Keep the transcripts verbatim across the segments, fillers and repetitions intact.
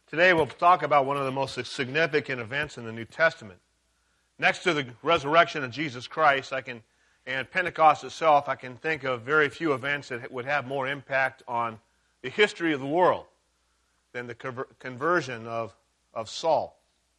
Today we'll talk about one of the most significant events in the New Testament. Next to the resurrection of Jesus Christ, I can, and Pentecost itself, I can think of very few events that would have more impact on the history of the world than the conver- conversion of, of Saul.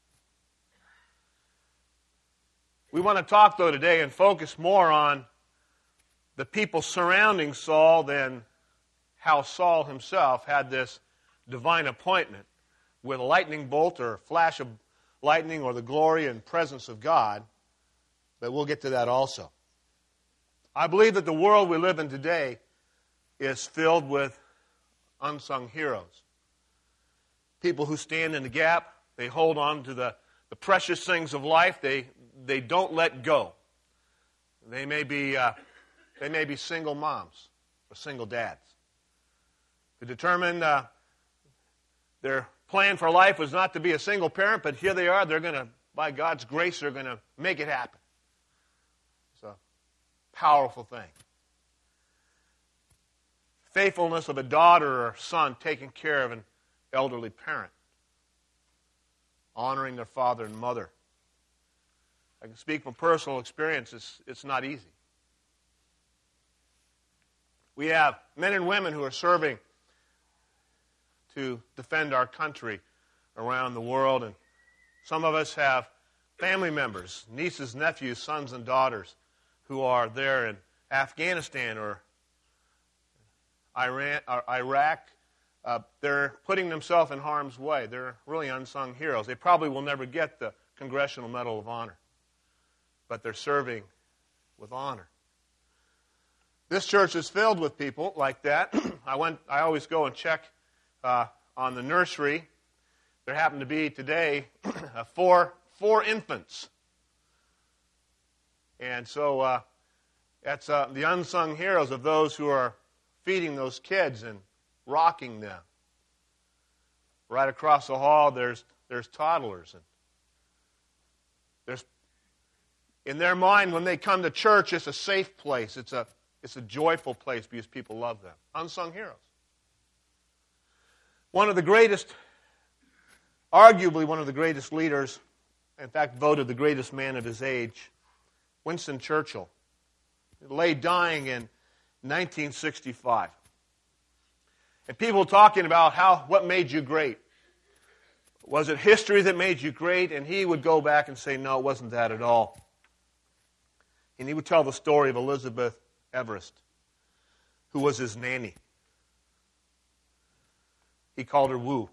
We want to talk, though, today and focus more on the people surrounding Saul than how Saul himself had this divine appointment with a lightning bolt or a flash of lightning or the glory and presence of God. But we'll get to that also. I believe that the world we live in today is filled with unsung heroes. People who stand in the gap, they hold on to the, the precious things of life, they they don't let go. They may be uh, they may be single moms or single dads. To determine uh, their plan for life was not to be a single parent, but here they are. They're going to, by God's grace, they're going to make it happen. It's a powerful thing. Faithfulness of a daughter or son taking care of an elderly parent. Honoring their father and mother. I can speak from personal experience. It's, it's not easy. We have men and women who are serving to defend our country around the world. And some of us have family members, nieces, nephews, sons, and daughters who are there in Afghanistan or Iran, or Iraq. Uh, they're putting themselves in harm's way. They're really unsung heroes. They probably will never get the Congressional Medal of Honor, but they're serving with honor. This church is filled with people like that. I went. I always go and check uh, on the nursery. There happen to be today uh, four four infants, and so uh, that's uh, the unsung heroes of those who are feeding those kids and rocking them. Right across the hall, there's there's toddlers, and there's in their mind when they come to church, it's a safe place. It's a it's a joyful place because people love them. Unsung heroes. One of the greatest, arguably one of the greatest leaders, in fact, voted the greatest man of his age, Winston Churchill, lay dying in nineteen sixty-five. And people talking about how what made you great. Was it history that made you great? And he would go back and say, no, it wasn't that at all. And he would tell the story of Elizabeth Everest, who was his nanny. He called her Woo.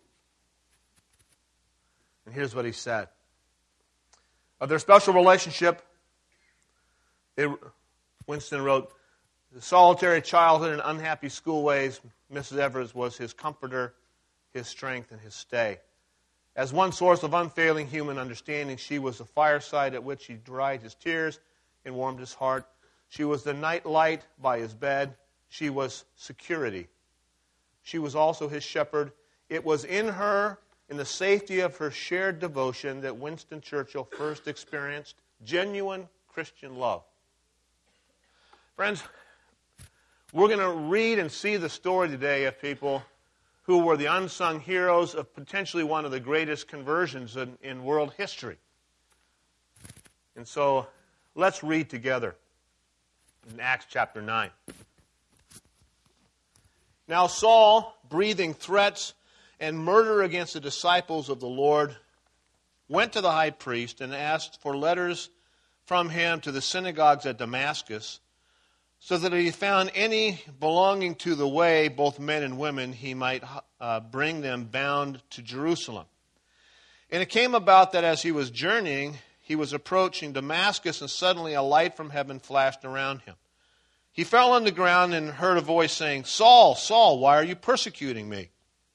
And here's what he said. Of their special relationship, they, Winston wrote, the solitary childhood and unhappy school ways, Missus Everest was his comforter, his strength, and his stay. As one source of unfailing human understanding, she was the fireside at which he dried his tears and warmed his heart. She was the night light by his bed. She was security. She was also his shepherd. It was in her, in the safety of her shared devotion, that Winston Churchill first experienced genuine Christian love. Friends, we're going to read and see the story today of people who were the unsung heroes of potentially one of the greatest conversions in, in world history. And so, let's read together in Acts chapter nine. Now Saul, breathing threats and murder against the disciples of the Lord, went to the high priest and asked for letters from him to the synagogues at Damascus, so that if he found any belonging to the way, both men and women, he might uh, bring them bound to Jerusalem. And it came about that as he was journeying, he was approaching Damascus, and suddenly a light from heaven flashed around him. He fell on the ground and heard a voice saying, Saul, Saul, why are you persecuting me?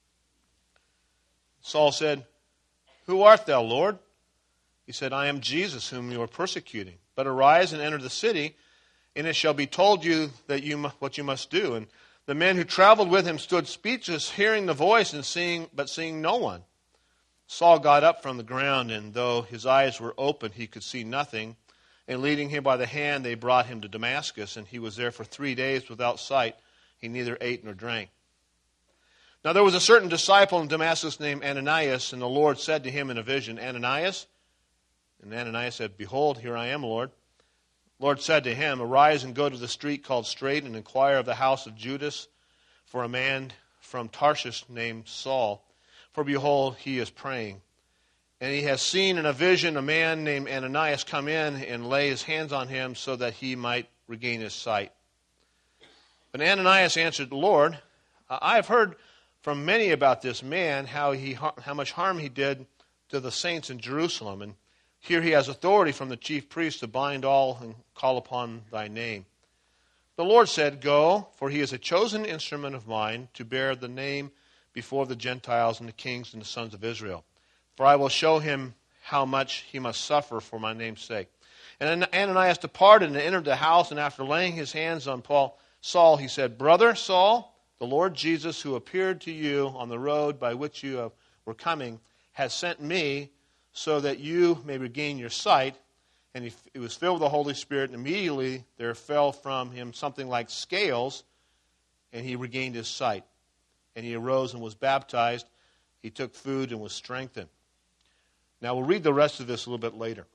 Saul said, Who art thou, Lord? He said, I am Jesus, whom you are persecuting. But arise and enter the city, and it shall be told you that you what you must do. And the men who traveled with him stood speechless, hearing the voice and seeing, but seeing no one. Saul got up from the ground, and though his eyes were open, he could see nothing. And leading him by the hand, they brought him to Damascus, and he was there for three days without sight. He neither ate nor drank. Now there was a certain disciple in Damascus named Ananias, and the Lord said to him in a vision, Ananias? And Ananias said, Behold, here I am, Lord. The Lord said to him, Arise and go to the street called Straight, and inquire of the house of Judas for a man from Tarshish named Saul. For behold, he is praying. And he has seen in a vision a man named Ananias come in and lay his hands on him so that he might regain his sight. But Ananias answered the Lord, I have heard from many about this man, how he how much harm he did to the saints in Jerusalem. And here he has authority from the chief priest to bind all and call upon thy name. The Lord said, Go, for he is a chosen instrument of mine to bear the name before the Gentiles and the kings and the sons of Israel. For I will show him how much he must suffer for my name's sake. And Ananias departed and entered the house, and after laying his hands on Paul, Saul, he said, Brother Saul, the Lord Jesus, who appeared to you on the road by which you have, were coming, has sent me so that you may regain your sight. And he, he was filled with the Holy Spirit, and immediately there fell from him something like scales, and he regained his sight. And he arose and was baptized. He took food and was strengthened. Now we'll read the rest of this a little bit later.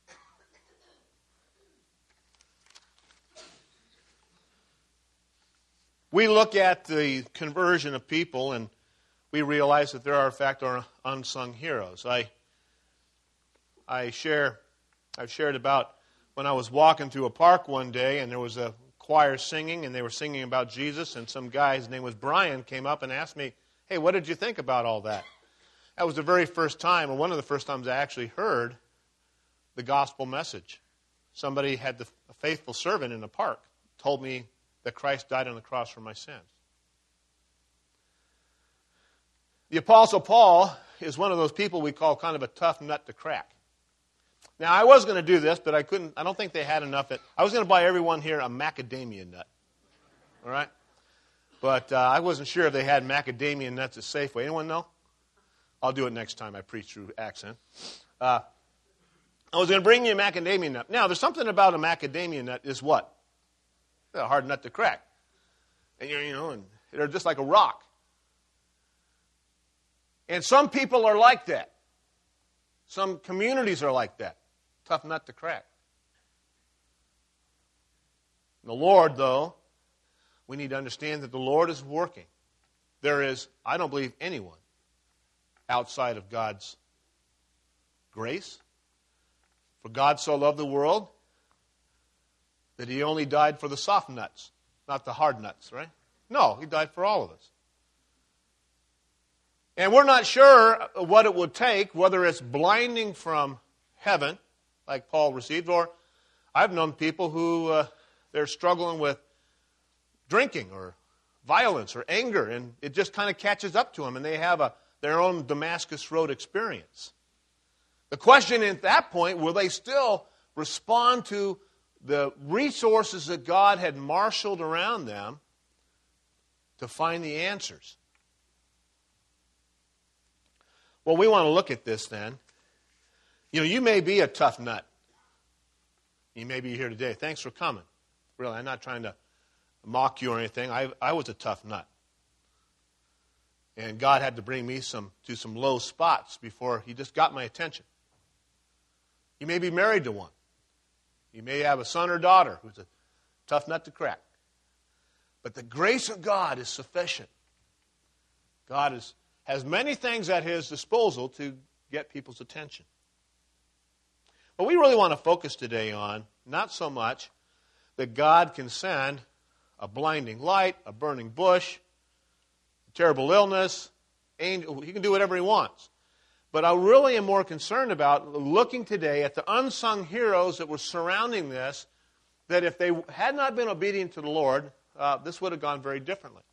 We look at the conversion of people, and we realize that there are, in fact, are unsung heroes. I I share, I've shared about when I was walking through a park one day, and there was a choir singing, and they were singing about Jesus, and some guy, his name was Brian, came up and asked me, hey, what did you think about all that? That was the very first time, or one of the first times I actually heard the gospel message. Somebody had the, a faithful servant in the park told me that Christ died on the cross for my sins. The Apostle Paul is one of those people we call kind of a tough nut to crack. Now, I was going to do this, but I couldn't. I don't think they had enough. At, I was going to buy everyone here a macadamia nut. All right? But uh, I wasn't sure if they had macadamia nuts at Safeway. Anyone know? I'll do it next time I preach through accent. Uh, I was going to bring you a macadamia nut. Now, there's something about a macadamia nut is what? It's a hard nut to crack. And, you know, and they're just like a rock. And some people are like that. Some communities are like that. Tough nut to crack. The Lord, though, we need to understand that the Lord is working. There is, I don't believe, anyone outside of God's grace. For God so loved the world that he only died for the soft nuts, not the hard nuts, right? No, he died for all of us. And we're not sure what it would take, whether it's blinding from heaven, like Paul received, or I've known people who uh, they're struggling with drinking or violence or anger, and it just kind of catches up to them, and they have a, their own Damascus Road experience. The question at that point, will they still respond to the resources that God had marshaled around them to find the answers? Well, we want to look at this then. You know, you may be a tough nut. You may be here today. Thanks for coming. Really, I'm not trying to mock you or anything. I, I was a tough nut. And God had to bring me some to some low spots before he just got my attention. You may be married to one. You may have a son or daughter who's a tough nut to crack. But the grace of God is sufficient. God is, has many things at his disposal to get people's attention. But we really want to focus today on not so much that God can send a blinding light, a burning bush, a terrible illness. Angel, he can do whatever he wants. But I really am more concerned about looking today at the unsung heroes that were surrounding this, that if they had not been obedient to the Lord, uh, this would have gone very differently.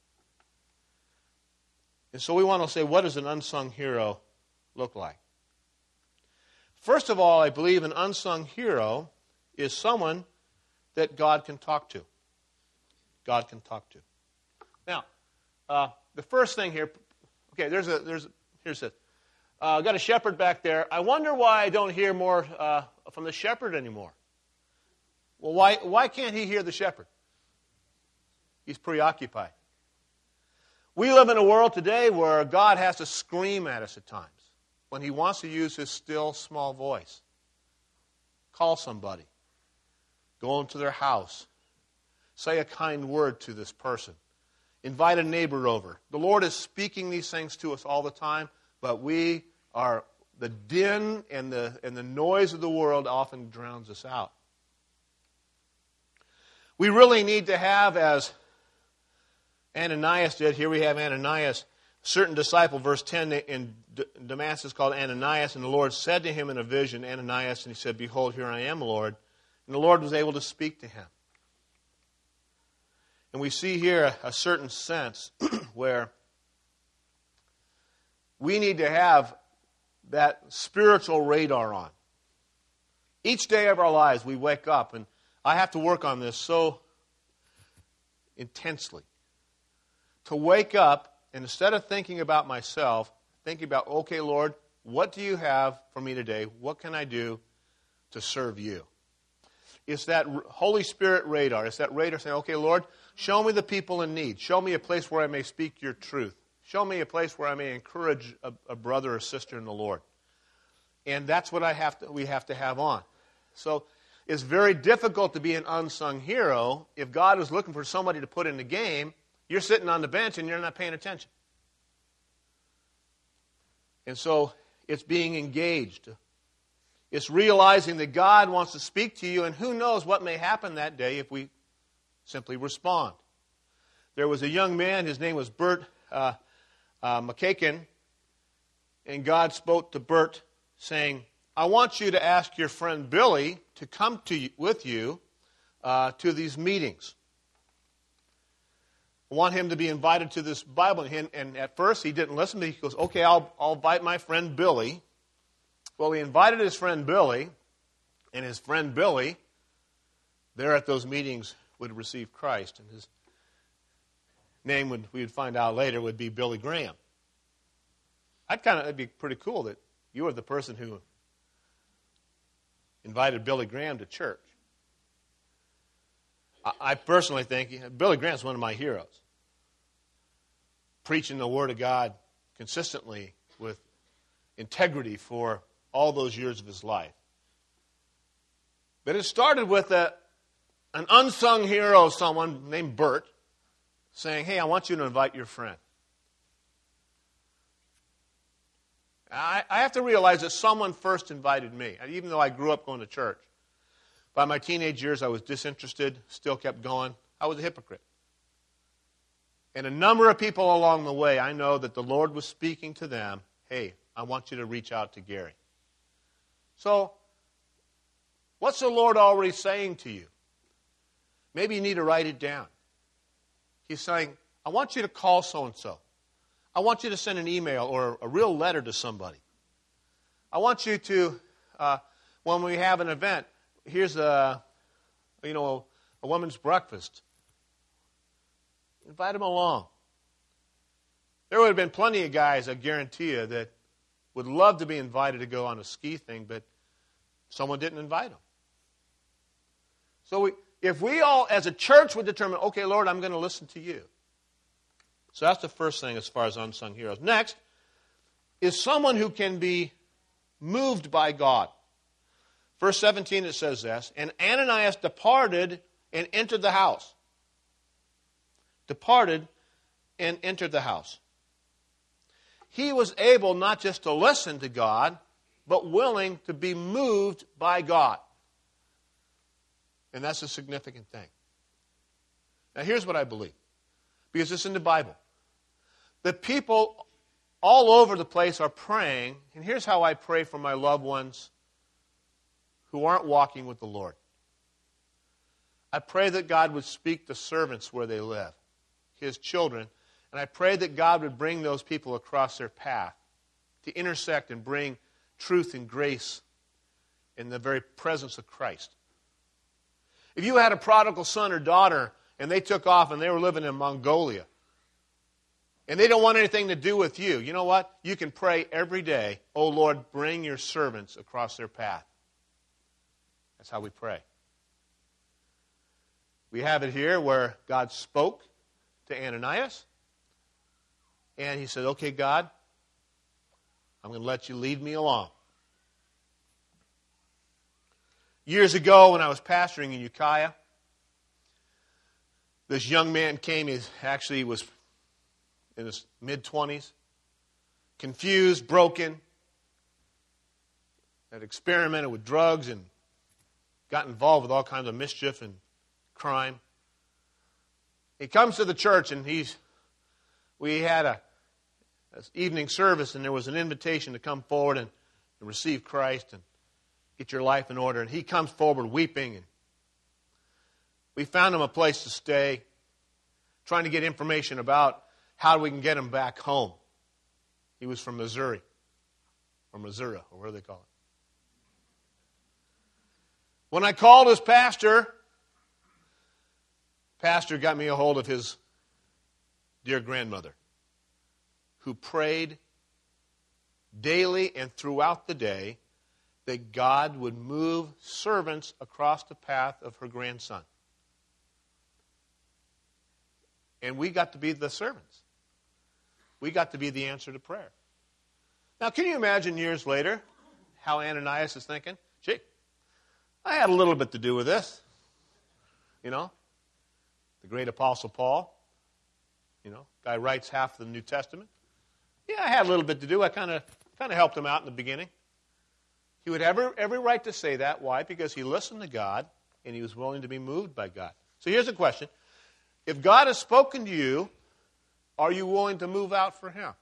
And so we want to say, what does an unsung hero look like? First of all, I believe an unsung hero is someone that God can talk to. God can talk to. Now, uh, the first thing here, okay, there's a, there's, here's it. Uh, got a shepherd back there. I wonder why I don't hear more uh, from the shepherd anymore. Well, why, why can't he hear the shepherd? He's preoccupied. We live in a world today where God has to scream at us at times when He wants to use His still, small voice. Call somebody. Go into their house. Say a kind word to this person. Invite a neighbor over. The Lord is speaking these things to us all the time, but we are, the din and the, and the noise of the world often drowns us out. We really need to have, as Ananias did, here we have Ananias, a certain disciple, verse ten, in Damascus called Ananias, and the Lord said to him in a vision, Ananias, and he said, Behold, here I am, Lord. And the Lord was able to speak to him. And we see here a, a certain sense where we need to have that spiritual radar on. Each day of our lives, we wake up, and I have to work on this so intensely. To wake up, and instead of thinking about myself, thinking about, okay, Lord, what do you have for me today? What can I do to serve you? It's that Holy Spirit radar. It's that radar saying, okay, Lord, show me the people in need. Show me a place where I may speak your truth. Show me a place where I may encourage a, a brother or sister in the Lord. And that's what I have to, we have to have on. So it's very difficult to be an unsung hero if God is looking for somebody to put in the game. You're sitting on the bench and you're not paying attention. And so it's being engaged. It's realizing that God wants to speak to you, and who knows what may happen that day if we simply respond. There was a young man, his name was Bert uh, uh, McCakin, and God spoke to Bert saying, I want you to ask your friend Billy to come to you, with you uh, to these meetings. I want him to be invited to this Bible. And, and at first he didn't listen, but he goes, okay, I'll, I'll invite my friend Billy. Well, he invited his friend Billy, and his friend Billy, there at those meetings, would receive Christ. And his name, would we would find out later, would be Billy Graham. I'd kind of, it'd be pretty cool that you were the person who invited Billy Graham to church. I personally think Billy Graham's one of my heroes. Preaching the Word of God consistently with integrity for all those years of his life. But it started with a, an unsung hero, someone named Bert, saying, hey, I want you to invite your friend. I, I have to realize that someone first invited me, even though I grew up going to church. By my teenage years, I was disinterested, still kept going. I was a hypocrite. And a number of people along the way, I know that the Lord was speaking to them, hey, I want you to reach out to Gary. So, what's the Lord already saying to you? Maybe you need to write it down. He's saying, I want you to call so-and-so. I want you to send an email or a real letter to somebody. I want you to, uh, when we have an event, here's a, you know, a women's breakfast. Invite them along. There would have been plenty of guys, I guarantee you, that would love to be invited to go on a ski thing, but someone didn't invite them. So we, if we all, as a church, would determine, okay, Lord, I'm going to listen to you. So that's the first thing as far as unsung heroes. Next is someone who can be moved by God. Verse seventeen, it says this, and Ananias departed and entered the house. Departed and entered the house. He was able not just to listen to God, but willing to be moved by God. And that's a significant thing. Now here's what I believe, because it's in the Bible. The people all over the place are praying, and here's how I pray for my loved ones who aren't walking with the Lord. I pray that God would speak to servants where they live, His children, and I pray that God would bring those people across their path to intersect and bring truth and grace in the very presence of Christ. If you had a prodigal son or daughter and they took off and they were living in Mongolia and they don't want anything to do with you, you know what? You can pray every day, oh Lord, bring your servants across their path. That's how we pray. We have it here where God spoke to Ananias. And he said, okay, God, I'm going to let you lead me along. Years ago when I was pastoring in Ukiah, this young man came, he actually was in his mid-twenties, confused, broken, had experimented with drugs and got involved with all kinds of mischief and crime. He comes to the church and he's, we had a, a evening service and there was an invitation to come forward and, and receive Christ and get your life in order. And he comes forward weeping. And we found him a place to stay, trying to get information about how we can get him back home. He was from Missouri, or Missouri, or whatever they call it. When I called his pastor, pastor got me a hold of his dear grandmother, who prayed daily and throughout the day that God would move servants across the path of her grandson. And we got to be the servants. We got to be the answer to prayer. Now, can you imagine years later how Ananias is thinking? Gee, I had a little bit to do with this. You know, the great Apostle Paul, you know, guy writes half the New Testament. Yeah, I had a little bit to do. I kind of kind of helped him out in the beginning. He would have every, every right to say that. Why? Because he listened to God and he was willing to be moved by God. So here's a question. If God has spoken to you, are you willing to move out for Him?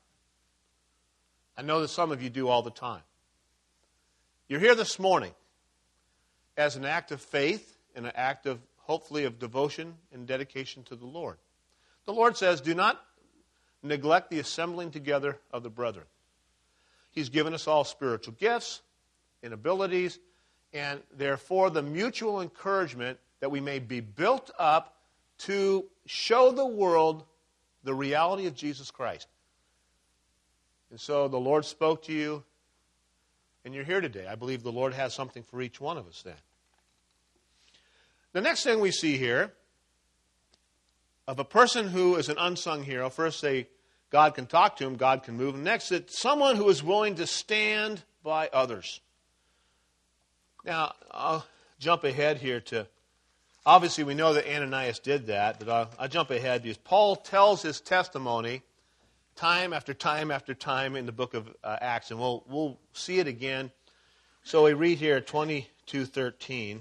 I know that some of you do all the time. You're here this morning as an act of faith and an act of, hopefully, of devotion and dedication to the Lord. The Lord says, do not neglect the assembling together of the brethren. He's given us all spiritual gifts and abilities, and therefore the mutual encouragement that we may be built up to show the world the reality of Jesus Christ. And so the Lord spoke to you, and you're here today. I believe the Lord has something for each one of us then. The next thing we see here of a person who is an unsung hero, first say God can talk to him, God can move him. Next, it's someone who is willing to stand by others. Now, I'll jump ahead here to, obviously we know that Ananias did that, but I'll, I'll jump ahead because Paul tells his testimony time after time after time in the book of uh, Acts, and we'll we'll see it again. So we read here twenty-two thirteen,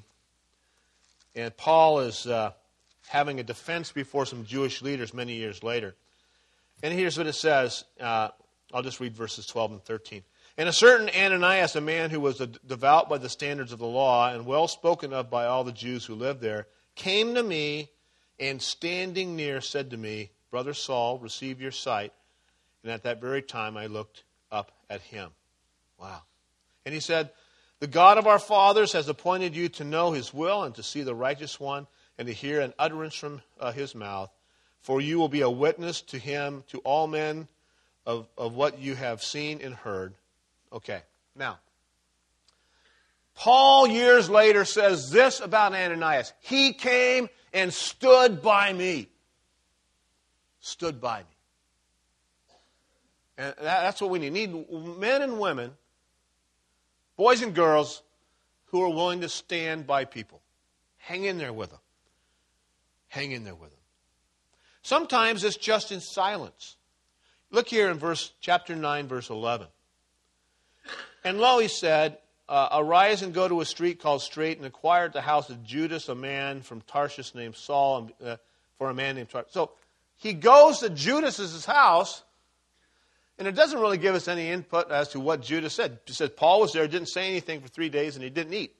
and Paul is uh, having a defense before some Jewish leaders many years later. And here's what it says. Uh, I'll just read verses twelve and thirteen. And a certain Ananias, a man who was devout by the standards of the law and well spoken of by all the Jews who lived there, came to me and standing near said to me, Brother Saul, receive your sight. And at that very time I looked up at him. Wow. And he said, the God of our fathers has appointed you to know His will and to see the righteous one and to hear an utterance from uh, His mouth. For you will be a witness to Him, to all men of, of what you have seen and heard. Okay, now, Paul years later says this about Ananias. He came and stood by me. Stood by me. And that, that's what we need. We need men and women, boys and girls, who are willing to stand by people. Hang in there with them. Hang in there with them. Sometimes it's just in silence. Look here in verse chapter nine, verse eleven. And lo, he said, uh, arise and go to a street called Straight and inquire at the house of Judas, a man from Tarshish named Saul, uh, for a man named Tarshish. So he goes to Judas's house, and it doesn't really give us any input as to what Judas said. It said Paul was there, didn't say anything for three days, and he didn't eat.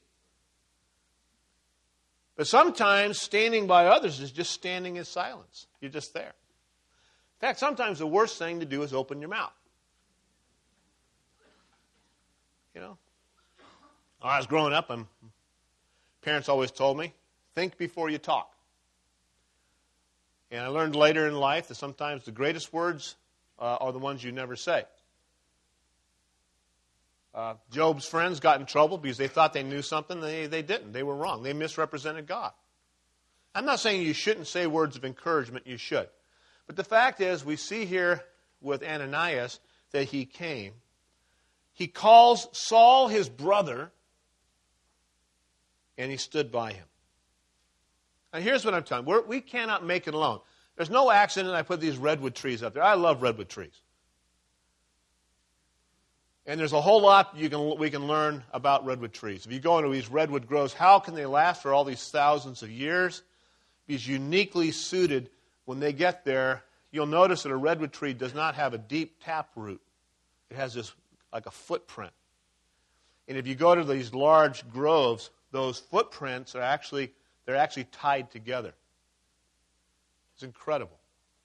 But sometimes standing by others is just standing in silence. You're just there. In fact, sometimes the worst thing to do is open your mouth. You know, when I was growing up, I'm, parents always told me, think before you talk. And I learned later in life that sometimes the greatest words uh, are the ones you never say. Uh, Job's friends got in trouble because they thought they knew something. They, they didn't. They were wrong. They misrepresented God. I'm not saying you shouldn't say words of encouragement. You should. But the fact is, we see here with Ananias that he came. He calls Saul his brother, and he stood by him. Now here's what I'm telling you. We're, we cannot make it alone. There's no accident I put these redwood trees up there. I love redwood trees. And there's a whole lot you can, we can learn about redwood trees. If you go into these redwood groves, how can they last for all these thousands of years? Because uniquely suited, when they get there, you'll notice that a redwood tree does not have a deep tap root. It has this like a footprint. And if you go to these large groves, those footprints are actually, they're actually tied together. It's incredible.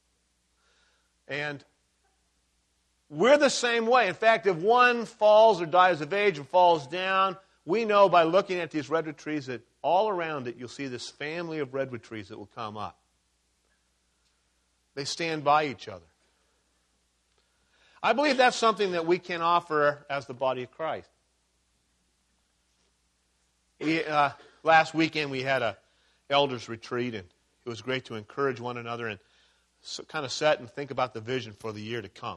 And we're the same way. In fact, if one falls or dies of age and falls down, we know by looking at these redwood trees that all around it you'll see this family of redwood trees that will come up. They stand by each other. I believe that's something that we can offer as the body of Christ. We, uh, last weekend we had a elders retreat, and it was great to encourage one another and so kind of set and think about the vision for the year to come.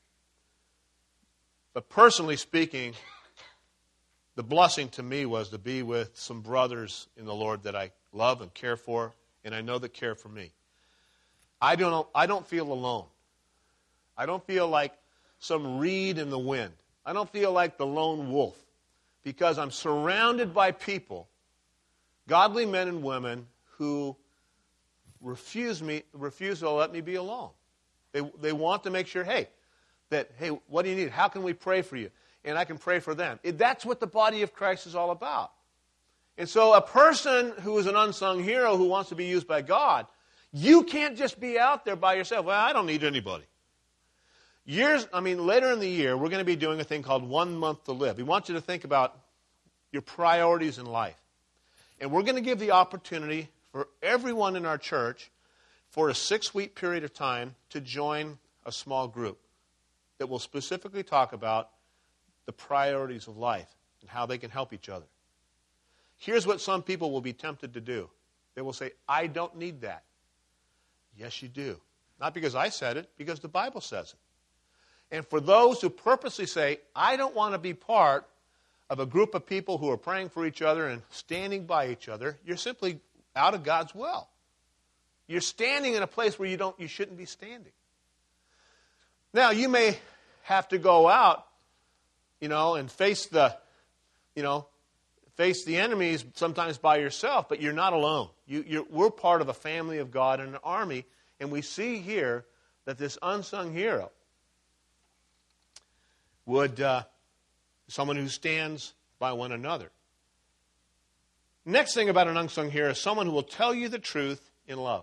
But personally speaking, the blessing to me was to be with some brothers in the Lord that I love and care for, and I know that care for me. I don't know, I don't feel alone. I don't feel like some reed in the wind. I don't feel like the lone wolf, because I'm surrounded by people, godly men and women, who refuse me, refuse to let me be alone. They they want to make sure, hey, that hey, what do you need? How can we pray for you? And I can pray for them. It, that's what the body of Christ is all about. And so a person who is an unsung hero who wants to be used by God, you can't just be out there by yourself. Well, I don't need anybody. Years, I mean, later in the year, we're going to be doing a thing called One Month to Live. We want you to think about your priorities in life. And we're going to give the opportunity for everyone in our church for a six-week period of time to join a small group that will specifically talk about the priorities of life and how they can help each other. Here's what some people will be tempted to do. They will say, I don't need that. Yes, you do. Not because I said it, because the Bible says it. And for those who purposely say, I don't want to be part of a group of people who are praying for each other and standing by each other, you're simply out of God's will. You're standing in a place where you don't, you shouldn't be standing. Now, you may have to go out, you know, and face the, you know, face the enemies sometimes by yourself, but you're not alone. You, you're, we're part of a family of God and an army, and we see here that this unsung hero would, uh, someone who stands by one another. Next thing about an unsung hero is someone who will tell you the truth in love.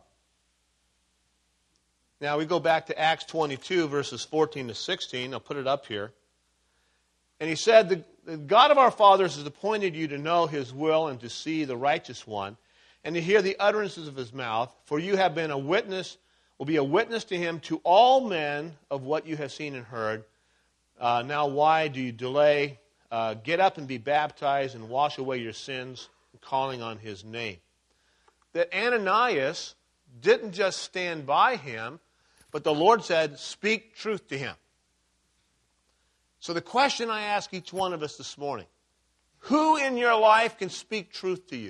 Now we go back to Acts twenty-two, verses fourteen to sixteen. I'll put it up here. And he said, the, the God of our fathers has appointed you to know his will and to see the righteous one, and to hear the utterances of his mouth, for you have been a witness, will be a witness to him, to all men of what you have seen and heard. Uh, now why do you delay? Uh, get up and be baptized and wash away your sins, calling on his name. That Ananias didn't just stand by him, but the Lord said, speak truth to him. So the question I ask each one of us this morning, who in your life can speak truth to you?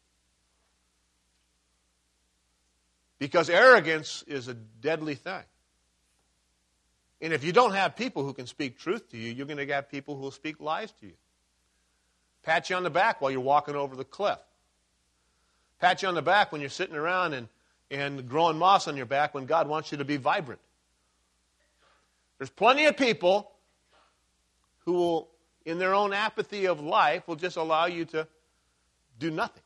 Because arrogance is a deadly thing. And if you don't have people who can speak truth to you, you're going to have people who will speak lies to you. Pat you on the back while you're walking over the cliff. Pat you on the back when you're sitting around and, and growing moss on your back when God wants you to be vibrant. There's plenty of people who will, in their own apathy of life, will just allow you to do nothing.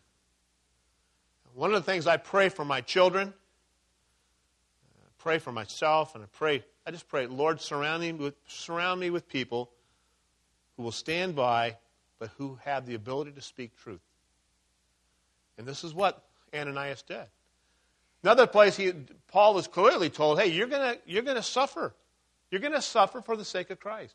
One of the things I pray for my children, I pray for myself, and I pray, I just pray, Lord, surround me with, surround me with people who will stand by, but who have the ability to speak truth. And this is what Ananias did. Another place, he, Paul was clearly told, hey, you're going you're gonna suffer. You're going to suffer for the sake of Christ.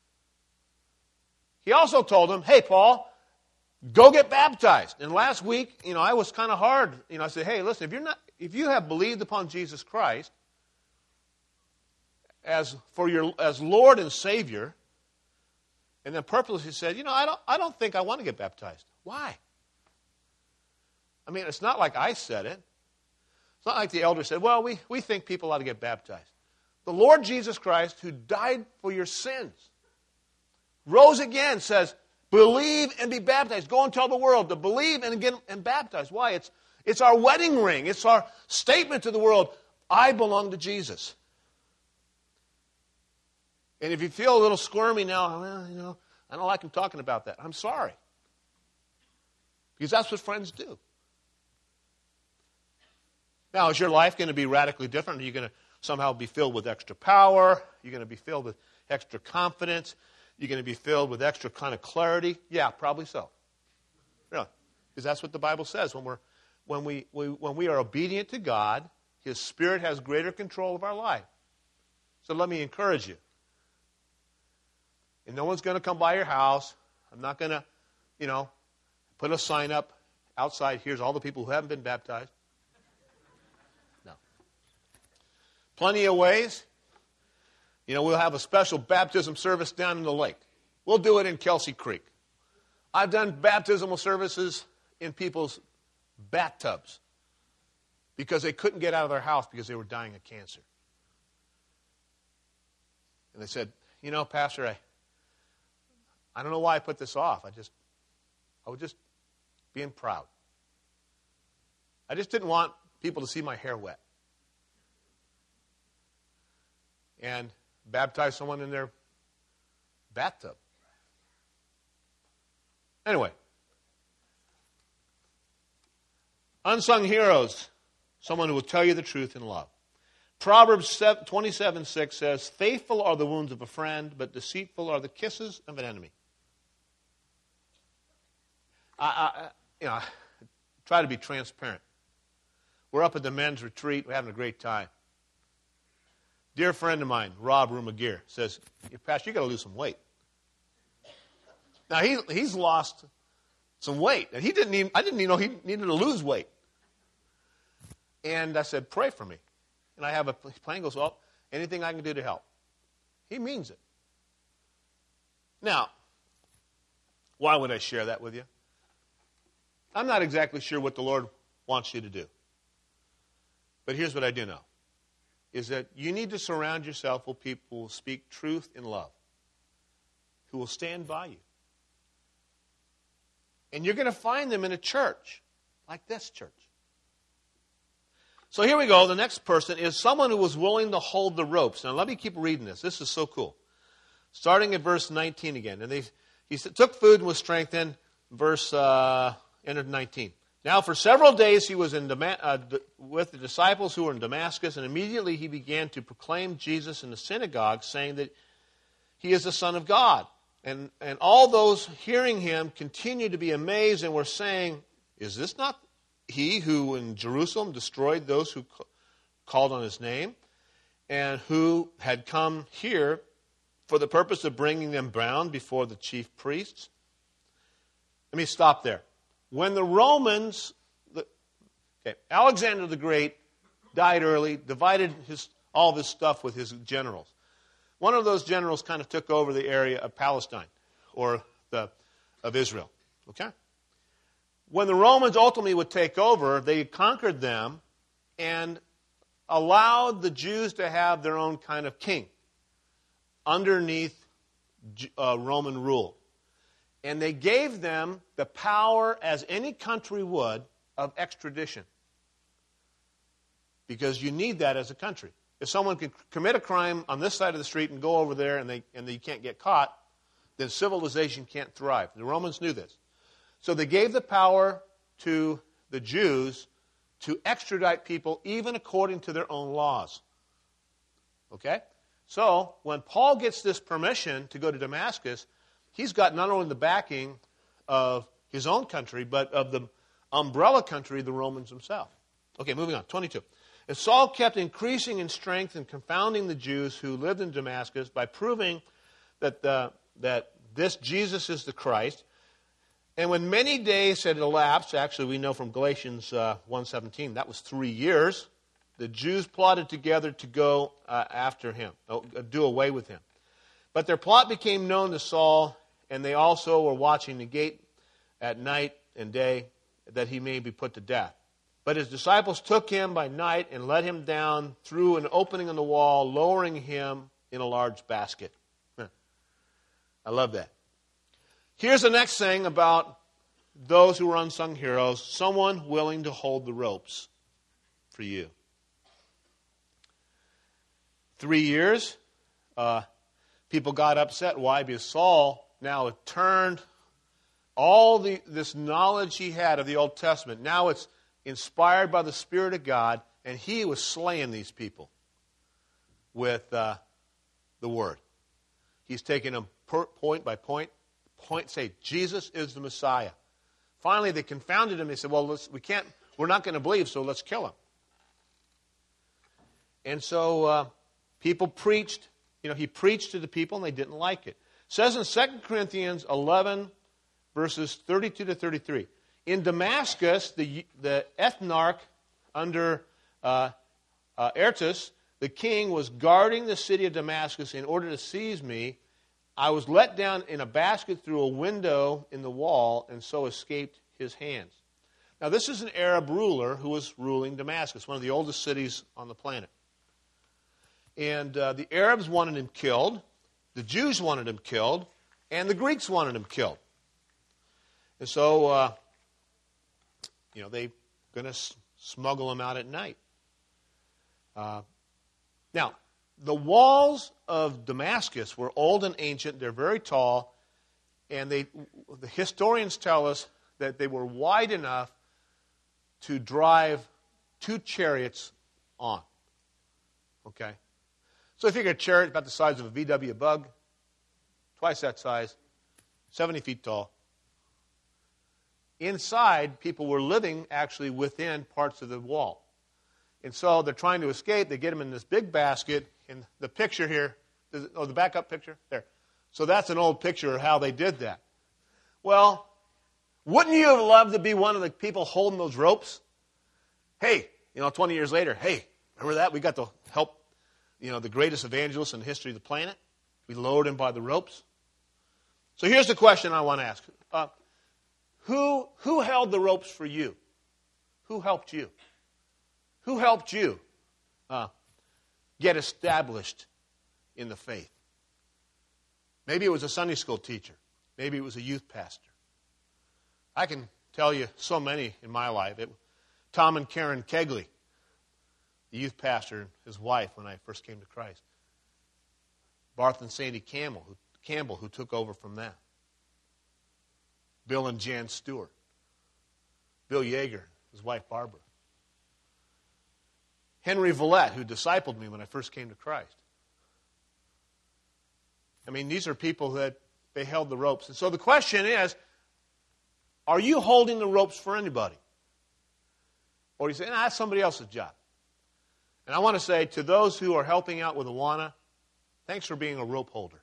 He also told him, hey, Paul, go get baptized. And last week, you know, I was kind of hard. You know, I said, hey, listen, if you're not, if you have believed upon Jesus Christ as for your as Lord and Savior, and then purposely said, you know, I don't I don't think I want to get baptized. Why? I mean, it's not like I said it. It's not like the elder said, well, we, we think people ought to get baptized. The Lord Jesus Christ, who died for your sins, rose again, says, believe and be baptized. Go and tell the world to believe and get and baptize. Why? It's it's our wedding ring. It's our statement to the world, I belong to Jesus. And if you feel a little squirmy now, well, you know, I don't like him talking about that. I'm sorry. Because that's what friends do. Now, is your life going to be radically different? Are you going to somehow be filled with extra power? You're going to be filled with extra confidence? You're going to be filled with extra kind of clarity? Yeah, probably so. Really. Because that's what the Bible says. When we're when we, we when we are obedient to God, His Spirit has greater control of our life. So let me encourage you. And no one's going to come by your house. I'm not going to, you know, put a sign up outside. Here's all the people who haven't been baptized. No. Plenty of ways. You know, we'll have a special baptism service down in the lake. We'll do it in Kelsey Creek. I've done baptismal services in people's bathtubs because they couldn't get out of their house because they were dying of cancer. And they said, you know, Pastor, I, I don't know why I put this off. I just, I was just being proud. I just didn't want people to see my hair wet. And baptize someone in their bathtub. Anyway. Unsung heroes. Someone who will tell you the truth in love. Proverbs twenty-seven six says, faithful are the wounds of a friend, but deceitful are the kisses of an enemy. I, I you know, try to be transparent. We're up at the men's retreat. We're having a great time. Dear friend of mine, Rob Rumagir, says, Pastor, you got to lose some weight. Now, he he's lost some weight. And he didn't even, I didn't even know he needed to lose weight. And I said, pray for me. And I have a plan. Goes, well, anything I can do to help. He means it. Now, why would I share that with you? I'm not exactly sure what the Lord wants you to do. But here's what I do know. Is that you need to surround yourself with people who will speak truth in love, who will stand by you. And you're going to find them in a church like this church. So here we go. The next person is someone who was willing to hold the ropes. Now let me keep reading this. This is so cool. Starting at verse nineteen again. And they, he took food and was strengthened. Verse uh, end of nineteen. Now, for several days he was in Dama- uh, with the disciples who were in Damascus, and immediately he began to proclaim Jesus in the synagogue, saying that he is the Son of God. And, and all those hearing him continued to be amazed and were saying, is this not he who in Jerusalem destroyed those who called on his name, and who had come here for the purpose of bringing them bound before the chief priests? Let me stop there. When the Romans, the, okay, Alexander the Great died early, divided his, all of his stuff with his generals. One of those generals kind of took over the area of Palestine, or the of Israel. Okay? When the Romans ultimately would take over, they conquered them and allowed the Jews to have their own kind of king underneath uh, Roman rule. And they gave them the power, as any country would, of extradition. Because you need that as a country. If someone can commit a crime on this side of the street and go over there and they and they can't get caught, then civilization can't thrive. The Romans knew this. So they gave the power to the Jews to extradite people even according to their own laws. Okay? So when Paul gets this permission to go to Damascus, he's got not only the backing of his own country, but of the umbrella country, the Romans themselves. Okay, moving on. twenty-two. And Saul kept increasing in strength and confounding the Jews who lived in Damascus by proving that the, that this Jesus is the Christ. And when many days had elapsed, actually we know from Galatians uh, one seventeen, that was three years. the Jews plotted together to go uh, after him, uh, do away with him. But their plot became known to Saul, and they also were watching the gate at night and day, that he may be put to death. But his disciples took him by night and let him down through an opening in the wall, lowering him in a large basket. I love that. Here's the next thing about those who are unsung heroes: someone willing to hold the ropes for you. Three years, uh, people got upset. Why? Because Saul now had turned all the this knowledge he had of the Old Testament. Now it's inspired by the Spirit of God, and he was slaying these people with uh, the Word. He's taking them per, point by point, point, say Jesus is the Messiah. Finally, they confounded him. They said, "Well, let's, we can't. We're not going to believe, so let's kill him." And so uh, people preached. You know, he preached to the people, and they didn't like it. It says in Second Corinthians eleven, verses thirty-two to thirty-three. In Damascus, the, the ethnarch under uh, uh, Aretas, the king, was guarding the city of Damascus in order to seize me. I was let down in a basket through a window in the wall, and so escaped his hands. Now, this is an Arab ruler who was ruling Damascus, one of the oldest cities on the planet. And uh, the Arabs wanted him killed, the Jews wanted him killed, and the Greeks wanted him killed. And so, uh, you know, they're going to s- smuggle him out at night. Uh, now, the walls of Damascus were old and ancient. They're very tall. And they, the historians tell us that they were wide enough to drive two chariots on. Okay? So I figure a chariot about the size of a V W Bug, twice that size, seventy feet tall. Inside, people were living actually within parts of the wall. And so they're trying to escape. They get them in this big basket. In the picture here, oh, the backup picture? There. So that's an old picture of how they did that. Well, wouldn't you have loved to be one of the people holding those ropes? Hey, you know, twenty years later, hey, remember that? We got to help, you know, the greatest evangelist in the history of the planet. We lowered him by the ropes. So here's the question I want to ask. Uh, who, who held the ropes for you? Who helped you? Who helped you uh, get established in the faith? Maybe it was a Sunday school teacher. Maybe it was a youth pastor. I can tell you so many in my life. It, Tom and Karen Kegley, the youth pastor, and his wife when I first came to Christ. Barth and Sandy Campbell, who, Campbell, who took over from them. Bill and Jan Stewart. Bill Yeager, his wife Barbara. Henry Villette, who discipled me when I first came to Christ. I mean, these are people that they held the ropes. And so the question is, are you holding the ropes for anybody? Or you say, nah, that's somebody else's job. And I want to say to those who are helping out with Awana, thanks for being a rope holder.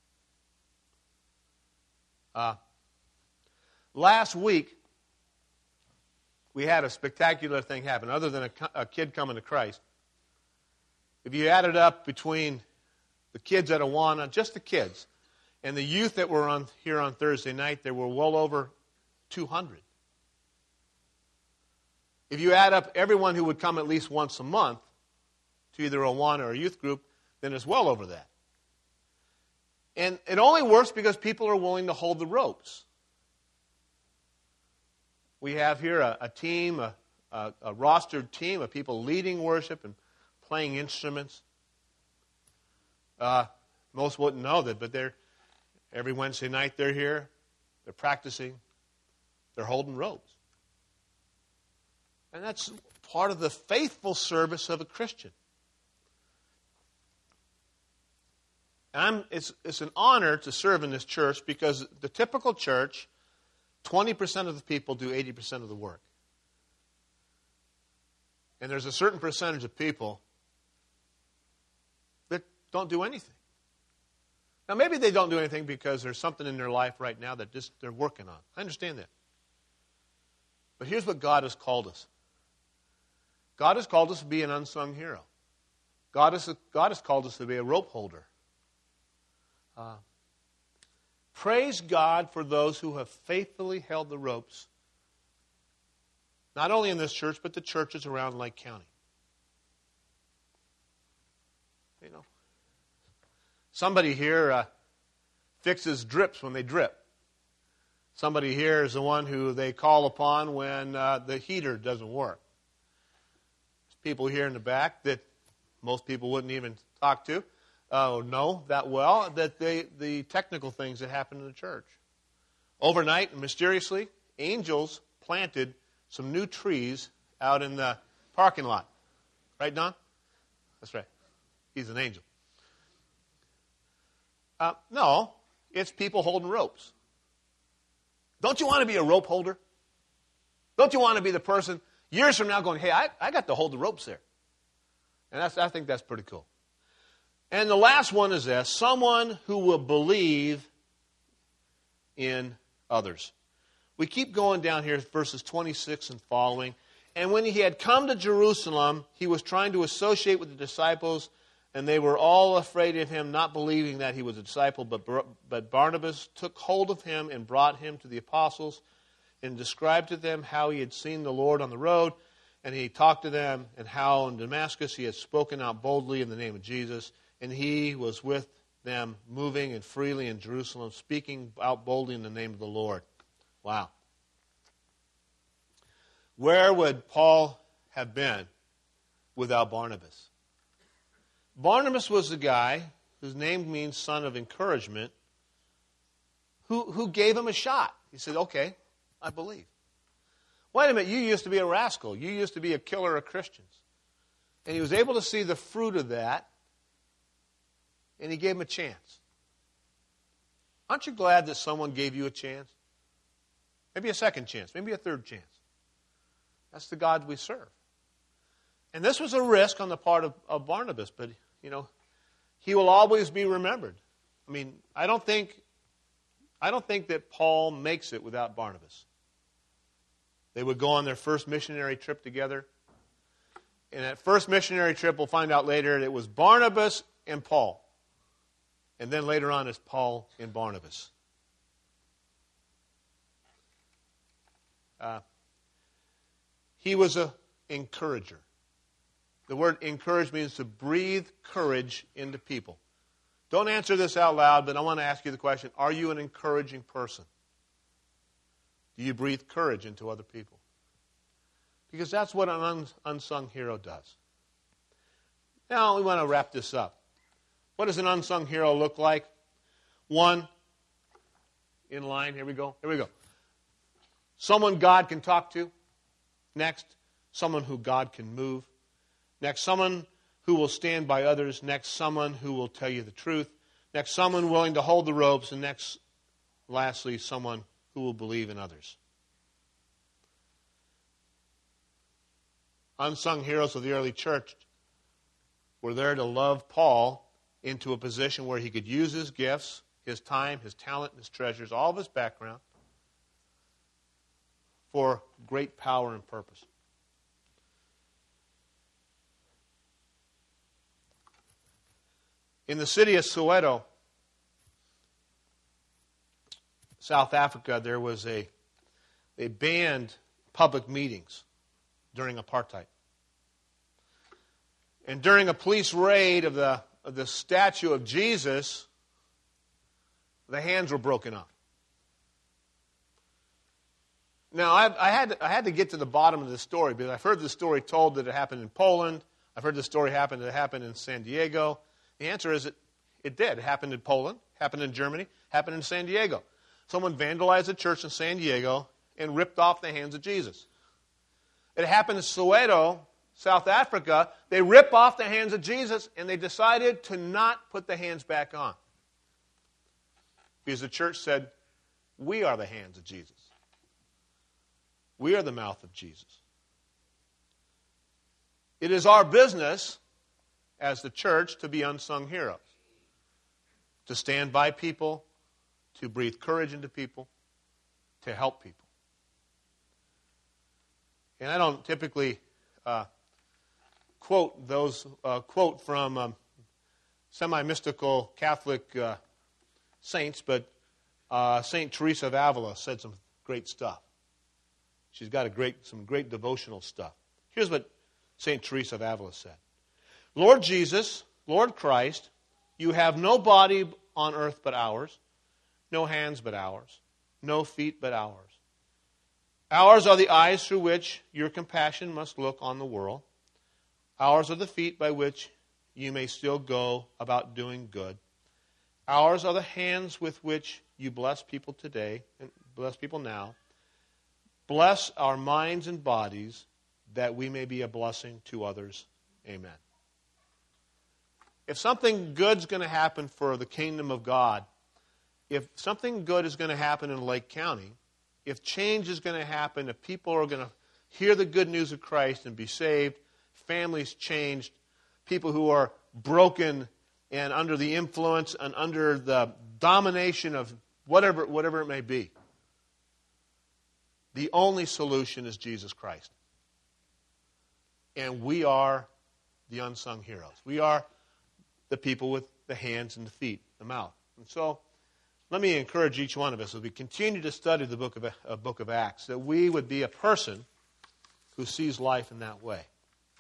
Uh, last week, we had a spectacular thing happen, other than a, a kid coming to Christ. If you added up between the kids at Awana, just the kids, and the youth that were on here on Thursday night, there were well over two hundred. If you add up everyone who would come at least once a month to either Awana or a youth group, then it's well over that. And it only works because people are willing to hold the ropes. We have here a, a team, a, a, a rostered team of people leading worship and playing instruments. Uh, most wouldn't know that, but they're every Wednesday night they're here. They're practicing. They're holding ropes. And that's part of the faithful service of a Christian. And I'm, it's, it's an honor to serve in this church because the typical church, twenty percent of the people do eighty percent of the work. And there's a certain percentage of people that don't do anything. Now, maybe they don't do anything because there's something in their life right now that just they're working on. I understand that. But here's what God has called us. God has called us to be an unsung hero. God has, God has called us to be a rope holder. Uh, praise God for those who have faithfully held the ropes, not only in this church, but the churches around Lake County. You know, somebody here uh, fixes drips when they drip. Somebody here is the one who they call upon when uh, the heater doesn't work. There's people here in the back that most people wouldn't even talk to, uh, know that well, that they, the technical things that happen in the church. Overnight, mysteriously, angels planted some new trees out in the parking lot. Right, Don? That's right. He's an angel. Uh, no, it's people holding ropes. Don't you want to be a rope holder? Don't you want to be the person years from now going, hey, I, I got to hold the ropes there? And that's, I think that's pretty cool. And the last one is this: someone who will believe in others. We keep going down here, verses twenty-six and following. And when he had come to Jerusalem, he was trying to associate with the disciples, and they were all afraid of him, not believing that he was a disciple. But, but Barnabas took hold of him and brought him to the apostles and described to them how he had seen the Lord on the road. And he talked to them and how in Damascus he had spoken out boldly in the name of Jesus. And he was with them, moving and freely in Jerusalem, speaking out boldly in the name of the Lord. Wow. Where would Paul have been without Barnabas? Barnabas was the guy whose name means son of encouragement, who, who gave him a shot. He said, okay, I believe. Wait a minute, you used to be a rascal. You used to be a killer of Christians. And he was able to see the fruit of that, and he gave him a chance. Aren't you glad that someone gave you a chance? Maybe a second chance, maybe a third chance. That's the God we serve. And this was a risk on the part of, of Barnabas, but, you know, he will always be remembered. I mean, I don't think, I don't think that Paul makes it without Barnabas. They would go on their first missionary trip together. And that first missionary trip, we'll find out later, it was Barnabas and Paul. And then later on, it's Paul and Barnabas. Uh, he was an encourager. The word encourage means to breathe courage into people. Don't answer this out loud, but I want to ask you the question, are you an encouraging person? Do you breathe courage into other people? Because that's what an un- unsung hero does. Now, we want to wrap this up. What does an unsung hero look like? One, in line, here we go, here we go. Someone God can talk to. Next, someone who God can move. Next, someone who will stand by others. Next, someone who will tell you the truth. Next, someone willing to hold the ropes. And next, lastly, someone who will believe in others. Unsung heroes of the early church were there to love Paul into a position where he could use his gifts, his time, his talent, his treasures, all of his background for great power and purpose. In the city of Soweto, South Africa, there was a, they banned public meetings during apartheid. And during a police raid of the, of the statue of Jesus, the hands were broken off. Now, I, I, had to, I had to get to the bottom of the story because I've heard the story told that it happened in Poland. I've heard the story happen that it happened in San Diego. The answer is it, it did. It happened in Poland, happened in Germany, happened in San Diego. Someone vandalized a church in San Diego and ripped off the hands of Jesus. It happened in Soweto, South Africa. They rip off the hands of Jesus and they decided to not put the hands back on. Because the church said, we are the hands of Jesus. We are the mouth of Jesus. It is our business as the church to be unsung heroes. To stand by people, to breathe courage into people, to help people. And I don't typically uh, quote those uh, quote from um, semi-mystical Catholic uh, saints, but uh, Saint Teresa of Avila said some great stuff. She's got a great, some great devotional stuff. Here's what Saint Teresa of Avila said. Lord Jesus, Lord Christ, you have no body on earth but ours, no hands but ours, no feet but ours. Ours are the eyes through which your compassion must look on the world. Ours are the feet by which you may still go about doing good. Ours are the hands with which you bless people today and bless people now. Bless our minds and bodies that we may be a blessing to others. Amen. If something good's going to happen for the kingdom of God, if something good is going to happen in Lake County, if change is going to happen, if people are going to hear the good news of Christ and be saved, families changed, people who are broken and under the influence and under the domination of whatever, whatever it may be, the only solution is Jesus Christ. And we are the unsung heroes. We are the people with the hands and the feet, the mouth. And so, let me encourage each one of us as we continue to study the book of, uh, book of Acts, that we would be a person who sees life in that way.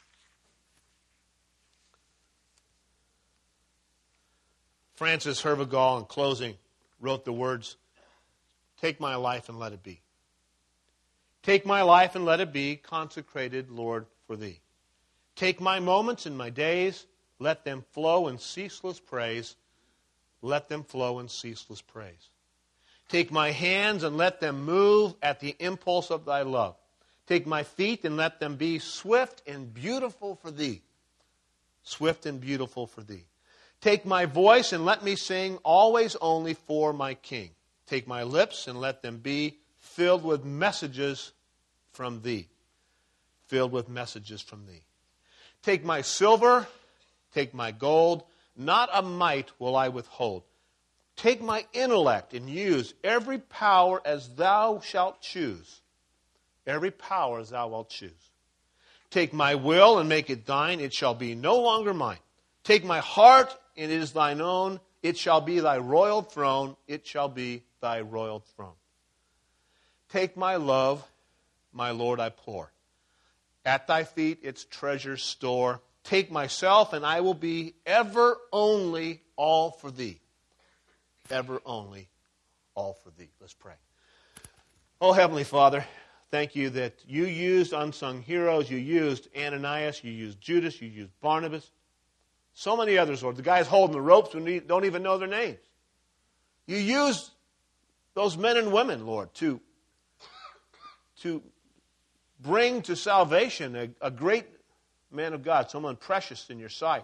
Francis Hervagall, in closing, wrote the words, "Take my life and let it be. Take my life and let it be consecrated, Lord, for Thee. Take my moments and my days, let them flow in ceaseless praise. Let them flow in ceaseless praise. Take my hands and let them move at the impulse of Thy love. Take my feet and let them be swift and beautiful for Thee. Swift and beautiful for Thee. Take my voice and let me sing always only for my King. Take my lips and let them be filled with messages from Thee. Filled with messages from Thee. Take my silver, take my gold, not a mite will I withhold. Take my intellect and use every power as Thou shalt choose. Every power as Thou wilt choose. Take my will and make it Thine, it shall be no longer mine. Take my heart, and it is Thine own, it shall be Thy royal throne, it shall be Thy royal throne. Take my love, my Lord, I pour. At Thy feet its treasures store. Take myself, and I will be ever only all for Thee. Ever only all for Thee. Let's pray. Oh, Heavenly Father, thank You that You used unsung heroes. You used Ananias. You used Judas. You used Barnabas. So many others, Lord. The guys holding the ropes who don't even know their names. You used those men and women, Lord, to, to bring to salvation a, a great man of God, someone precious in Your sight,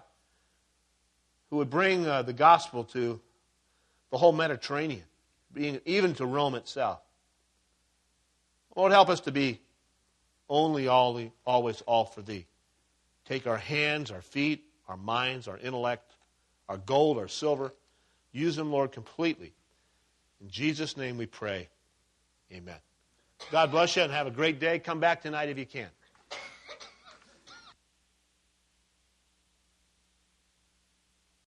who would bring uh, the gospel to the whole Mediterranean, being, even to Rome itself. Lord, help us to be only, all, always all for Thee. Take our hands, our feet, our minds, our intellect, our gold, our silver. Use them, Lord, completely. In Jesus' name we pray. Amen. God bless you and have a great day. Come back tonight if you can.